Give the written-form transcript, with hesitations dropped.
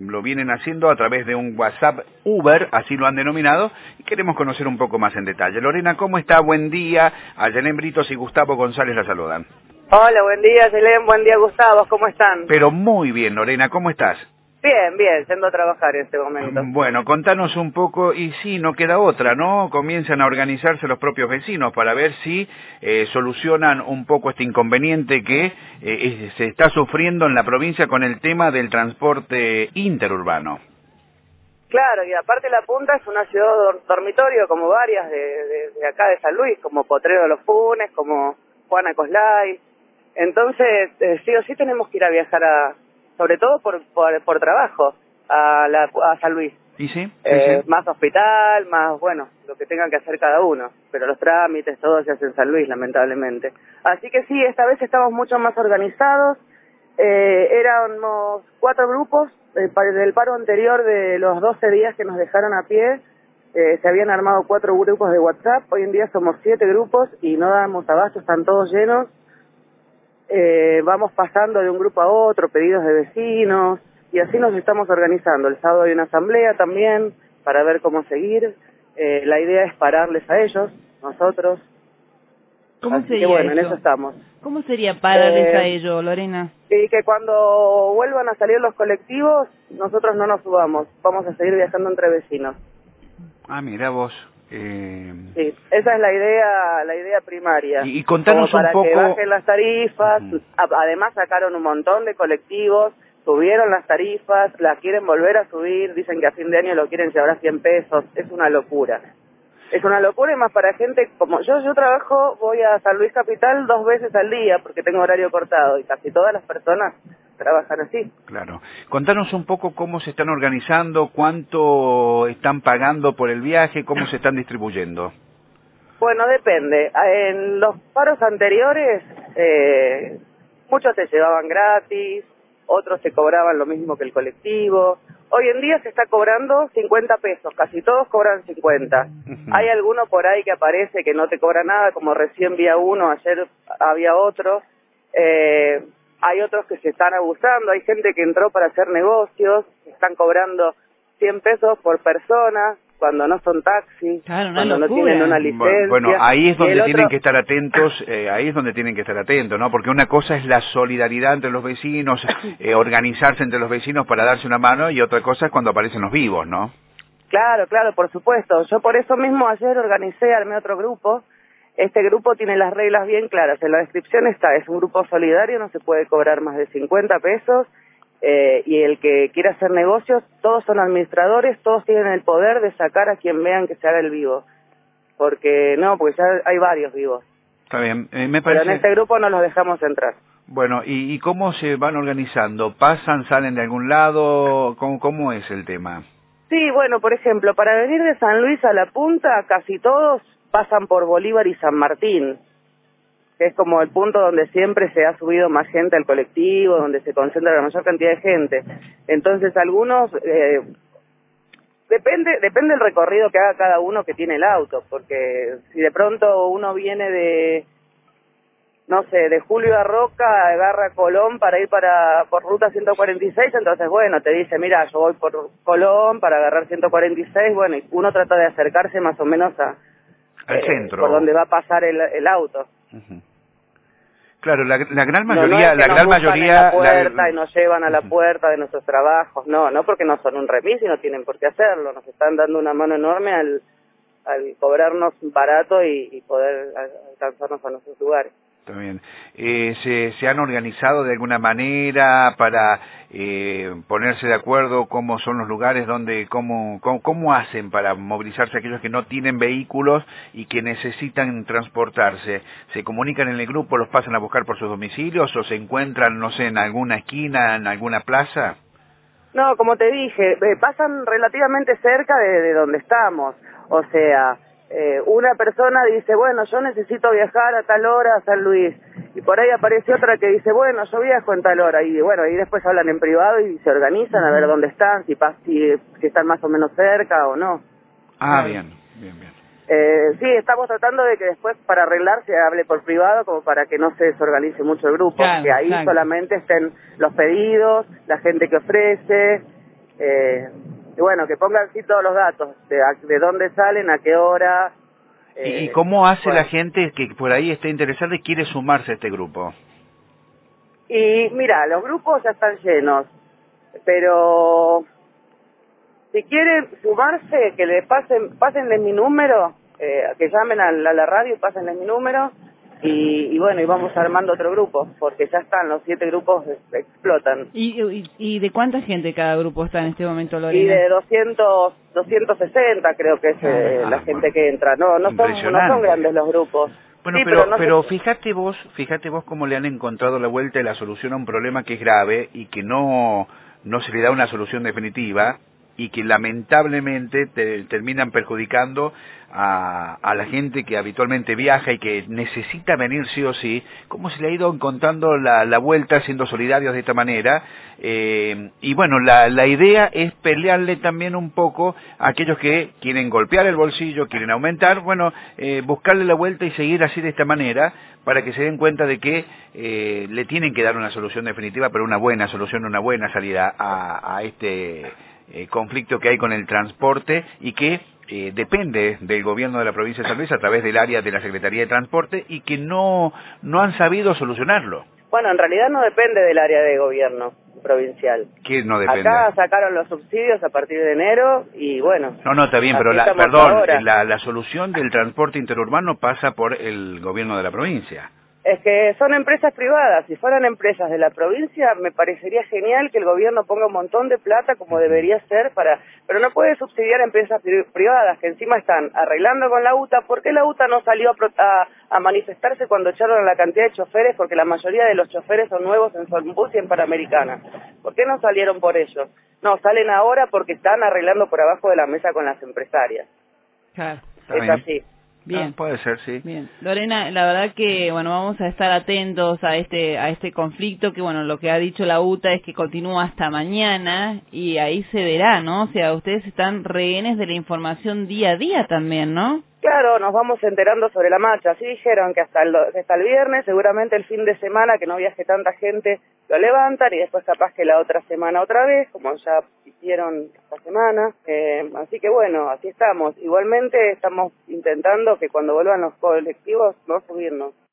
lo vienen haciendo a través de un WhatsApp Uber, así lo han denominado, y queremos conocer un poco más en detalle. Lorena, ¿cómo está? Buen día. A Yelén Britos y Gustavo González la saludan. Hola, buen día, Yelén, buen día, Gustavo, ¿cómo están? Pero muy bien, Lorena, ¿cómo estás? Bien, bien, yendo a trabajar en este momento. Bueno, contanos un poco, y sí, no queda otra, ¿no? Comienzan a organizarse los propios vecinos para ver si solucionan un poco este inconveniente que se está sufriendo en la provincia con el tema del transporte interurbano. Claro, y aparte La Punta es una ciudad dormitorio, como varias de acá de San Luis, como Potrero de los Funes, como Juana Coslay. Entonces, sí o sí tenemos que ir a viajar sobre todo por trabajo, a San Luis. ¿Y sí? Más hospital, más, bueno, lo que tengan que hacer cada uno. Pero los trámites, todo se hace en San Luis, lamentablemente. Así que sí, esta vez estamos mucho más organizados. Éramos 4 grupos. Del paro anterior de los 12 días que nos dejaron a pie, se habían armado 4 grupos de WhatsApp. Hoy en día somos 7 grupos y no damos abasto, están todos llenos. Vamos pasando de un grupo a otro, pedidos de vecinos, y así nos estamos organizando. El sábado hay una asamblea también para ver cómo seguir. La idea es pararles a ellos, nosotros. ¿Cómo Así sería que bueno, eso? en eso estamos. ¿Cómo sería pararles a ellos, Lorena? Y que cuando vuelvan a salir los colectivos, nosotros no nos subamos. Vamos a seguir viajando entre vecinos. Ah, mira vos. Sí, esa es la idea primaria. Y contanos como para un poco... que bajen las tarifas. Además sacaron un montón de colectivos, subieron las tarifas, las quieren volver a subir, dicen que a fin de año lo quieren llevar a 100 pesos. Es una locura. Es una locura, y más para gente como yo. Yo trabajo, voy a San Luis Capital 2 veces al día porque tengo horario cortado, y casi todas las personas trabajan así. Claro. Contanos un poco cómo se están organizando, cuánto están pagando por el viaje, cómo se están distribuyendo. Bueno, depende. En los paros anteriores, muchos se llevaban gratis, otros se cobraban lo mismo que el colectivo. Hoy en día se está cobrando 50 pesos, casi todos cobran 50. Hay alguno por ahí que aparece que no te cobra nada, como recién vi a uno, ayer había otro. Hay otros que se están abusando, hay gente que entró para hacer negocios, están cobrando 100 pesos por persona, cuando no son taxis, Claro, cuando locura. no tienen una licencia. Bueno, ahí es donde tienen otro... que estar atentos, ¿no? Porque una cosa es la solidaridad entre los vecinos, organizarse entre los vecinos para darse una mano, y otra cosa es cuando aparecen los vivos, ¿no? Claro, por supuesto. Yo por eso mismo ayer armé otro grupo. Este grupo tiene las reglas bien claras. En la descripción está, es un grupo solidario, no se puede cobrar más de 50 pesos. Y el que quiera hacer negocios, todos son administradores, todos tienen el poder de sacar a quien vean que se haga el vivo. Porque ya hay varios vivos. Está bien, me parece... Pero en este grupo no los dejamos entrar. Bueno, ¿y cómo se van organizando? ¿Pasan, salen de algún lado? ¿Cómo es el tema? Sí, bueno, por ejemplo, para venir de San Luis a La Punta, casi todos pasan por Bolívar y San Martín, que es como el punto donde siempre se ha subido más gente al colectivo, donde se concentra la mayor cantidad de gente. Entonces algunos, depende del recorrido que haga cada uno que tiene el auto, porque si de pronto uno viene de Julio a Roca, agarra Colón para ir por ruta 146, entonces bueno, te dice, mira, yo voy por Colón para agarrar 146, bueno, y uno trata de acercarse más o menos al centro, por donde va a pasar el auto. Claro, la gran No mayoría, es que la gran nos buscan mayoría, en la puerta y nos llevan a la puerta de nuestros trabajos, no porque no son un remis y no tienen por qué hacerlo, nos están dando una mano enorme al cobrarnos barato y poder alcanzarnos a nuestros lugares. También. ¿Se han organizado de alguna manera para ponerse de acuerdo cómo son los lugares donde, cómo hacen para movilizarse aquellos que no tienen vehículos y que necesitan transportarse? ¿Se comunican en el grupo, los pasan a buscar por sus domicilios o se encuentran, no sé, en alguna esquina, en alguna plaza? No, como te dije, pasan relativamente cerca de donde estamos, o sea... una persona dice, bueno, yo necesito viajar a tal hora a San Luis, y por ahí aparece otra que dice, bueno, yo viajo en tal hora, y bueno, y después hablan en privado y se organizan a ver dónde están, si están más o menos cerca o no. Bien. Sí, estamos tratando de que después para arreglar se hable por privado, como para que no se desorganice mucho el grupo, Claro, que ahí exacto. solamente estén los pedidos, la gente que ofrece, Y bueno, que pongan sí todos los datos, de dónde salen, a qué hora. ¿Y cómo hace bueno. la gente que por ahí está interesada y quiere sumarse a este grupo? Y mira, los grupos ya están llenos, pero si quieren sumarse, que le pásenle mi número, que llamen a la radio y pásenle mi número, y bueno, y vamos armando otro grupo, porque ya están, los 7 grupos explotan. ¿Y de cuánta gente cada grupo está en este momento, Y Lorena? de 260 creo que es la gente que entra. No son grandes los grupos. Bueno, Sí, pero fíjate vos cómo le han encontrado la vuelta y la solución a un problema que es grave y que no se le da una solución definitiva y que lamentablemente terminan perjudicando a la gente que habitualmente viaja y que necesita venir sí o sí, cómo se le ha ido encontrando la vuelta siendo solidarios de esta manera. Y bueno, la idea es pelearle también un poco a aquellos que quieren golpear el bolsillo, quieren aumentar, bueno, buscarle la vuelta y seguir así de esta manera para que se den cuenta de que le tienen que dar una solución definitiva, pero una buena solución, una buena salida a este conflicto que hay con el transporte y que depende del gobierno de la provincia de San Luis a través del área de la Secretaría de Transporte y que no han sabido solucionarlo. Bueno, en realidad no depende del área de gobierno provincial. ¿Qué no depende? Acá sacaron los subsidios a partir de enero y bueno. No, está bien, pero la solución del transporte interurbano pasa por el gobierno de la provincia. Es que son empresas privadas. Si fueran empresas de la provincia, me parecería genial que el gobierno ponga un montón de plata como debería ser pero no puede subsidiar a empresas privadas que encima están arreglando con la UTA. ¿Por qué la UTA no salió a manifestarse cuando echaron a la cantidad de choferes? Porque la mayoría de los choferes son nuevos en Solbus y en Panamericana. ¿Por qué no salieron por ellos? No, salen ahora porque están arreglando por abajo de la mesa con las empresarias. Claro. Es así. Bien. Puede ser, sí. Bien. Lorena, la verdad que, bueno, vamos a estar atentos a este conflicto que, bueno, lo que ha dicho la UTA es que continúa hasta mañana y ahí se verá, ¿no? O sea, ustedes están rehenes de la información día a día también, ¿no? Claro, nos vamos enterando sobre la marcha. Así dijeron que hasta el viernes, seguramente el fin de semana, que no viaje tanta gente, lo levantan y después capaz que la otra semana otra vez, como ya hicieron esta semana. Así que bueno, así estamos. Igualmente estamos intentando que cuando vuelvan los colectivos no subirnos.